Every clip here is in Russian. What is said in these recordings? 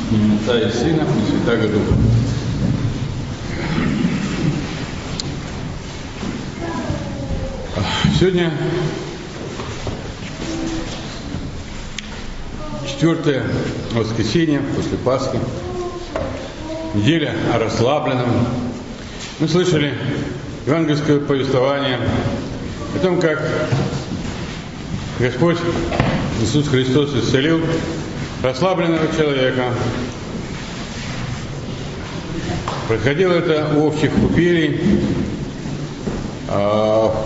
имя Отца и Сына и Святаго Духа. Сегодня 4 воскресенье после Пасхи, неделя о расслабленном. Мы слышали евангельское повествование о том, как Господь Иисус Христос исцелил расслабленного человека. Происходило это у овчих купелей, в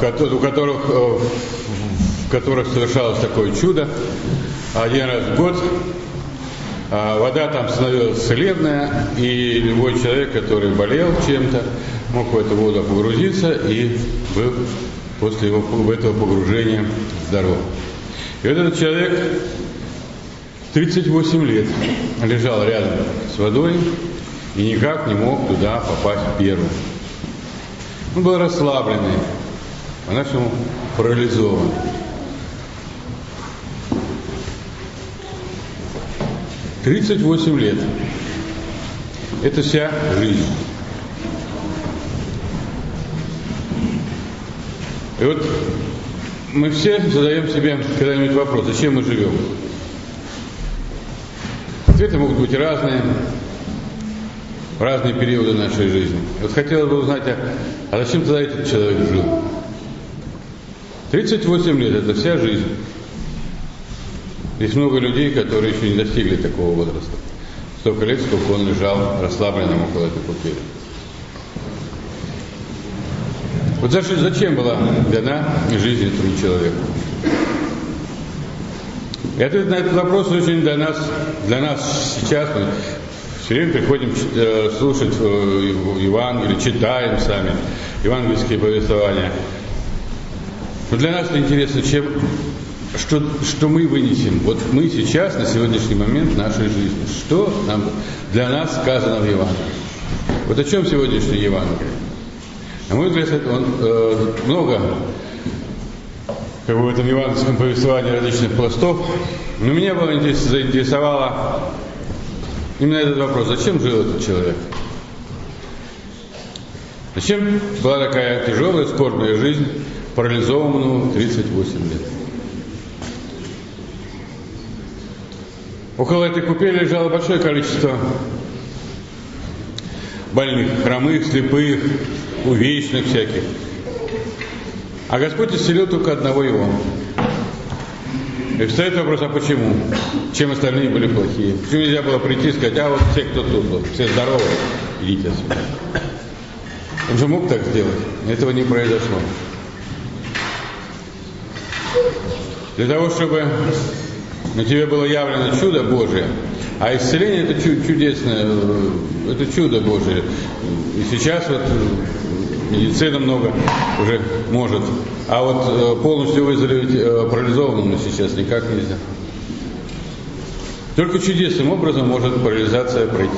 которых совершалось такое чудо один раз в год. Вода там становилась целебная, и любой человек, который болел чем-то, мог в эту воду погрузиться и был после этого погружения здоров. И вот этот человек 38 лет лежал рядом с водой и никак не мог туда попасть первым. Он был расслабленный, по-нашему парализован. — 38 лет. Это вся жизнь. И вот мы все задаем себе когда-нибудь вопрос, зачем мы живем? Ответы могут быть разные, в разные периоды нашей жизни. Вот хотелось бы узнать, а зачем тогда этот человек жил? 38 лет – это вся жизнь. Есть много людей, которые еще не достигли такого возраста. Столько лет, сколько он лежал расслабленным около этой купели. Вот зачем была дана жизнь этому человеку? И ответ на этот вопрос очень для нас сейчас. Мы все время приходим слушать Евангелие, читаем сами евангельские повествования. Но для нас интересно, что мы вынесем. Вот мы сейчас, на сегодняшний момент нашей жизни. Что нам для нас сказано в Евангелии? Вот о чем сегодняшнее Евангелие? На мой взгляд, много в этом евангельском повествовании различных пластов. Но меня заинтересовало именно этот вопрос. Зачем жил этот человек? Зачем была такая тяжелая, скорбная жизнь парализованному 38 лет? Около этой купели лежало большое количество больных, хромых, слепых, увечных всяких. А Господь исцелил только одного его. И встает вопрос, а почему? Чем остальные были плохие? Почему нельзя было прийти и сказать, а вот все, кто тут, вот, все здоровы, идите отсюда. Он же мог так сделать. Этого не произошло. Для того, чтобы на тебе было явлено чудо Божие, а исцеление это чудесное, это чудо Божие. И сейчас вот медицина много уже может, а вот полностью выздороветь парализованному сейчас никак нельзя. Только чудесным образом может парализация пройти.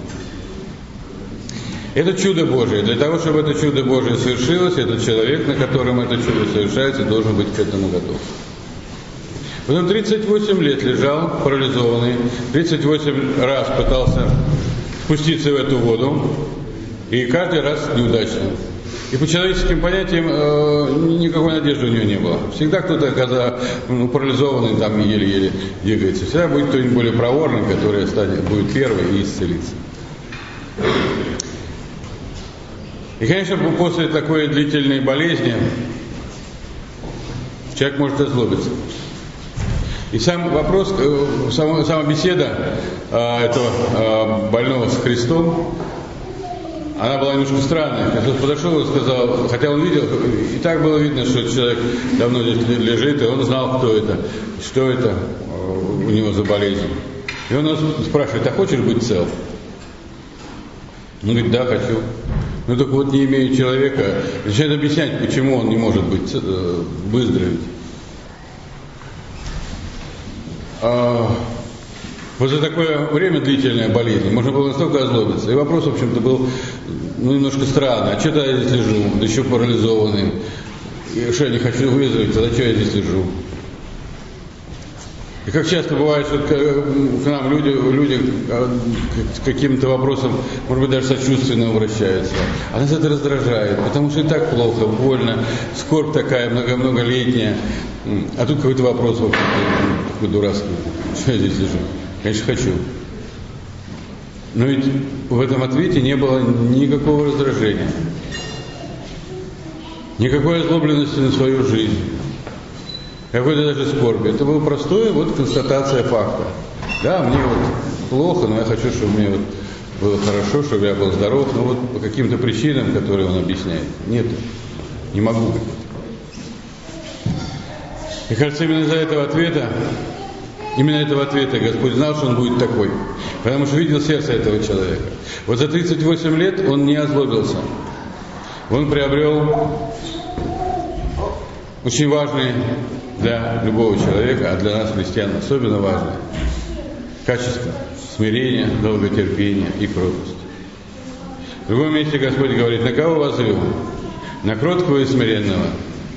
Это чудо Божие. Для того, чтобы это чудо Божие совершилось, этот человек, на котором это чудо совершается, должен быть к этому готов. Вот он 38 лет лежал парализованный, 38 раз пытался спуститься в эту воду, и каждый раз неудачно. И по человеческим понятиям никакой надежды у него не было. Всегда кто-то, когда парализованный, там еле-еле двигается, всегда будет кто-нибудь более проворный, который будет первый и исцелится. И, конечно, после такой длительной болезни человек может озлобиться. И сам вопрос, сама беседа этого больного с Христом, она была немножко странная. Христос подошел и сказал, хотя он видел, и так было видно, что человек давно здесь лежит, и он знал, кто это, что это у него за болезнь. И он нас спрашивает, а хочешь быть цел? Он говорит, да, хочу. Ну так вот, не имея человека, начинает объяснять, почему он не может выздороветь. Вот за такое время длительной болезни можно было настолько озлобиться. И вопрос, в общем-то, был немножко странный. А что-то я здесь лежу, да еще парализованный. И что, я не хочу выздороветь, тогда что я здесь лежу? И как часто бывает, что к нам люди с каким-то вопросом, может быть, даже сочувственно обращаются. А нас это раздражает, потому что и так плохо, больно, скорбь такая многолетняя. А тут какой-то вопрос такой дурацкий. Что я здесь сижу? Конечно, хочу. Но ведь в этом ответе не было никакого раздражения, никакой озлобленности на свою жизнь, какой-то даже скорби. Это была простая констатация факта. Да, мне плохо, но я хочу, чтобы мне было хорошо, чтобы я был здоров, но по каким-то причинам, которые он объясняет, нет, не могу. И кажется, именно из-за этого ответа Господь знал, что он будет такой, потому что видел сердце этого человека. Вот за 38 лет он не озлобился. Он приобрел очень важные для любого человека, а для нас, христиан, особенно важное качество смирения, долготерпения и кротости. В другом месте Господь говорит: на кого воззрю? На кроткого и смиренного.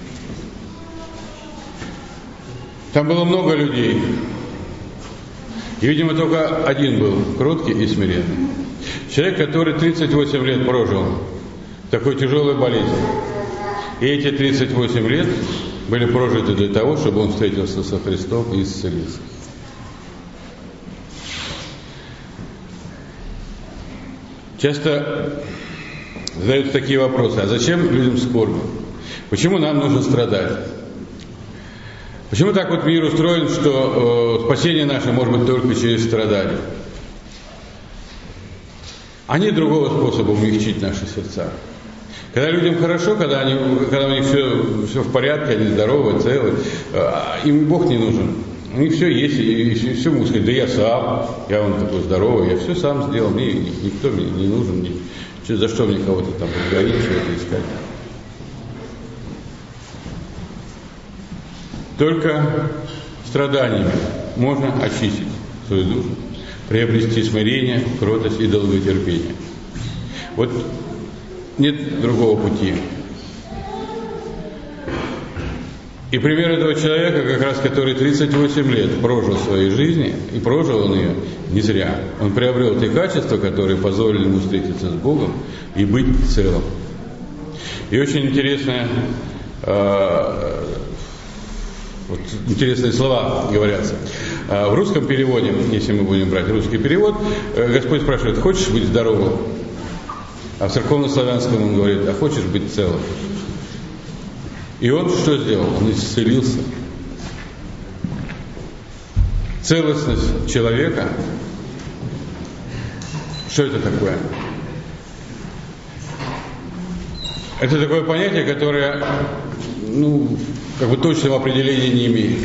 Там было много людей. И, видимо, только один был кроткий и смиренный. Человек, который 38 лет прожил в такой тяжелой болезни. И эти 38 лет были прожиты для того, чтобы он встретился со Христом и исцелился. Часто задают такие вопросы: а зачем людям скорбь? Почему нам нужно страдать? Почему так мир устроен, что спасение наше может быть только через страдания? А нет другого способа умягчить наши сердца. Когда людям хорошо, когда у них все в порядке, они здоровы, целы, им Бог не нужен. У них все есть, и все могут сказать: да я вон такой здоровый, я все сам сделал, мне никто мне не нужен, за что мне кого-то там благодарить, что-то искать. Только страданиями можно очистить свою душу, приобрести смирение, кротость и долготерпение. Нет другого пути. И пример этого человека, как раз который 38 лет прожил в своей жизни, и прожил он ее не зря. Он приобрел те качества, которые позволили ему встретиться с Богом и быть целым. И очень интересные слова говорятся. В русском переводе, если мы будем брать русский перевод, Господь спрашивает: хочешь быть здоровым? А в церковно-славянском он говорит: а хочешь быть целым? И он что сделал? Он исцелился. Целостность человека. Что это такое? Это такое понятие, которое точного определения не имеет.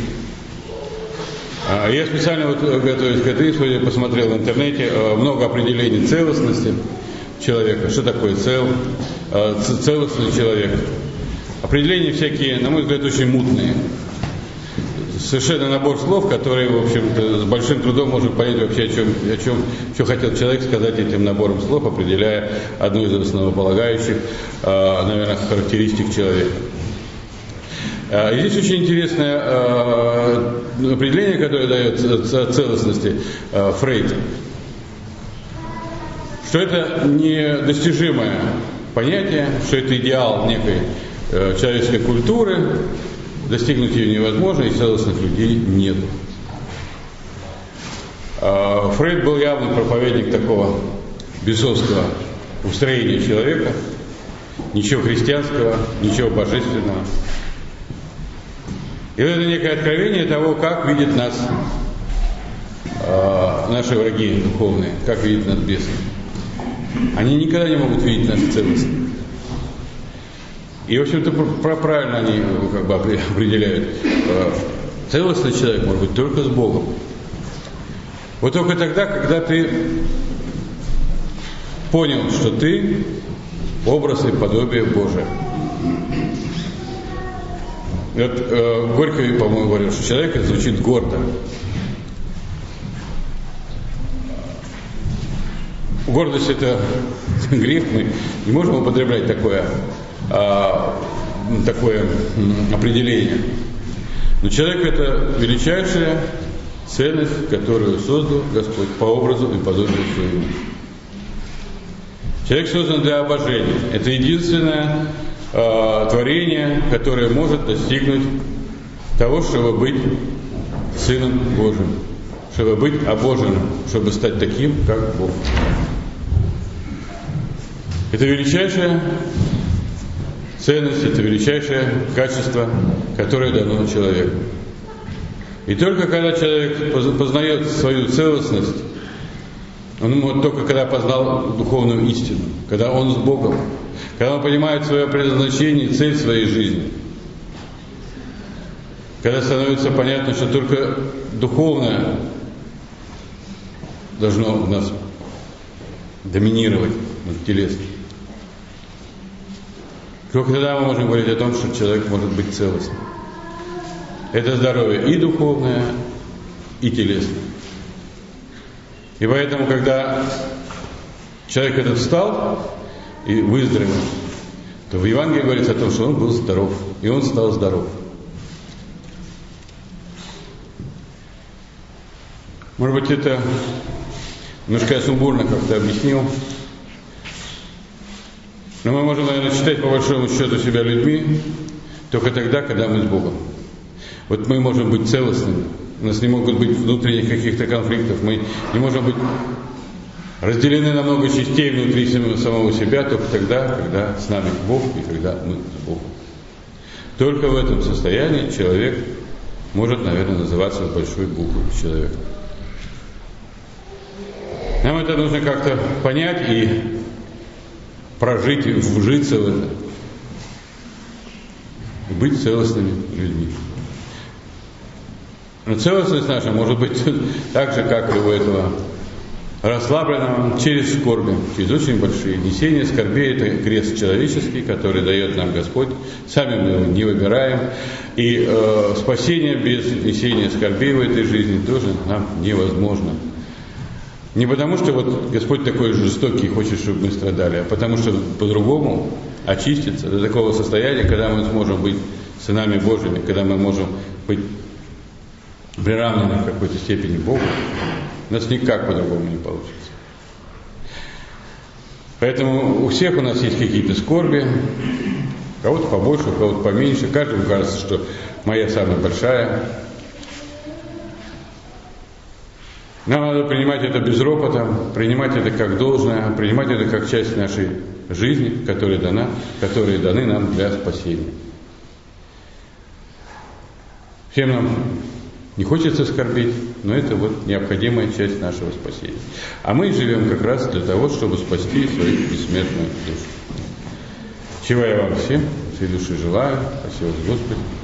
Я специально готовясь к этой исповеди, посмотрел в интернете много определений целостности человека. Что такое целостный человек? Определения всякие, на мой взгляд, очень мутные. Совершенно набор слов, которые, в общем-то, с большим трудом можно понять вообще, что хотел человек сказать этим набором слов, определяя одну из основополагающих, наверное, характеристик человека. И здесь очень интересное определение, которое дает целостности Фрейд, что это недостижимое понятие, что это идеал некой человеческой культуры, достигнуть ее невозможно, и целостных людей нет. Фрейд был явный проповедник такого бесовского устроения человека, ничего христианского, ничего божественного. И это некое откровение того, как видят нас наши враги духовные, как видят нас бесы. Они никогда не могут видеть нас целостно. И, в общем-то, правильно они определяют. Целостный человек может быть только с Богом. Вот только тогда, когда ты понял, что ты образ и подобие Божие. Горький, по-моему, говорил, что человек это звучит гордо. Гордость — это грех, мы не можем употреблять такое определение. Но человек — это величайшее ценность, которую создал Господь по образу и подобию своему. Человек создан для обожения. Это единственное творение, которое может достигнуть того, чтобы быть Сыном Божьим, чтобы быть обоженным, чтобы стать таким, как Бог. Это величайшая ценность, это величайшее качество, которое дано человеку. И только когда человек познает свою целостность, он может только когда познал духовную истину, когда он с Богом, когда он понимает свое предназначение и цель своей жизни, когда становится понятно, что только духовное должно у нас доминировать над телесным. Только тогда мы можем говорить о том, что человек может быть целостным. Это здоровье и духовное, и телесное. И поэтому, когда человек этот встал и выздоровел, то в Евангелии говорится о том, что он был здоров, и он стал здоров. Может быть, это немножко я сумбурно как-то объяснил, но мы можем, наверное, считать по большому счету себя людьми только тогда, когда мы с Богом. Вот мы можем быть целостными, у нас не могут быть внутренних каких-то конфликтов, мы не можем быть разделены на много частей внутри самого себя только тогда, когда с нами Бог и когда мы с Богом. Только в этом состоянии человек может, наверное, называться с большой буквы человеком. Нам это нужно как-то понять и прожить, и вжиться в это. И быть целостными людьми. Но целостность наша может быть так же, как и у этого расслабленного, через скорби, через очень большие. Несение скорбей – это крест человеческий, который дает нам Господь. Сами мы его не выбираем. И спасение без несения скорбей в этой жизни тоже нам невозможно. Не потому, что вот Господь такой жестокий и хочет, чтобы мы страдали, а потому, что по-другому очиститься до такого состояния, когда мы сможем быть сынами Божьими, когда мы можем быть приравнены в какой-то степени Богу, у нас никак по-другому не получится. Поэтому у всех у нас есть какие-то скорби, у кого-то побольше, у кого-то поменьше, каждому кажется, что моя самая большая. Нам надо принимать это без ропота, принимать это как должное, принимать это как часть нашей жизни, которые даны нам для спасения. Всем нам не хочется скорбить, но это вот необходимая часть нашего спасения. А мы живем как раз для того, чтобы спасти свою бессмертную душу. Чего я вам всем, всей души желаю. Спасибо, Господи.